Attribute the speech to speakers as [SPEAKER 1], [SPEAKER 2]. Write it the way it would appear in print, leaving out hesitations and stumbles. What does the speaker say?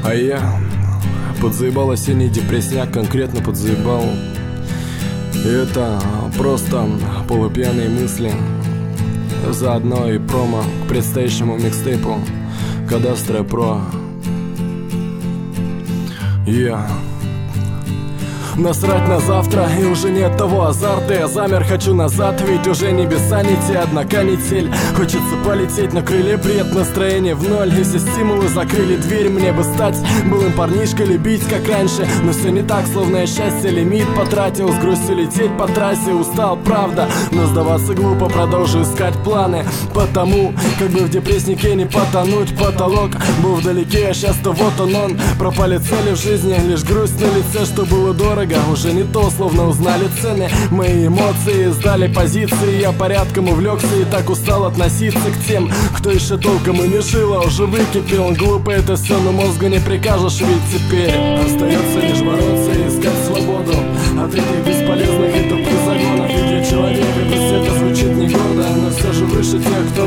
[SPEAKER 1] А я подзаебал осенний депрессняк, конкретно подзаебал. И это просто полупьяные мысли. Заодно и промо к предстоящему микстейпу Кадастра Про. Насрать на завтра, и уже нет того азарта. Я замер, хочу назад, ведь уже небеса не те. Одна канитель, хочется полететь на крыле. Бред, настроение в ноль, и все стимулы закрыли дверь. Мне бы стать былым парнишкой, любить как раньше. Но все не так, словно я счастье лимит потратил. С грустью лететь по трассе, устал, правда. Но сдаваться глупо, продолжу искать планы. Потому, как бы в депресснике не потонуть. Потолок был вдалеке, а сейчас-то вот он. Пропали цели в жизни, лишь грусть на лице, что было дорого. Уже не то, словно узнали цены. Мои эмоции сдали позиции. Я порядком увлекся и так устал относиться к тем, кто еще толком и не жил, а уже выкипел. Глупо это все, но мозгу не прикажешь, ведь теперь остается лишь бороться и искать свободу от этих бесполезных и тупых загонов. Ведь для человека пусть это звучит не гордо, но все же выше тех, кто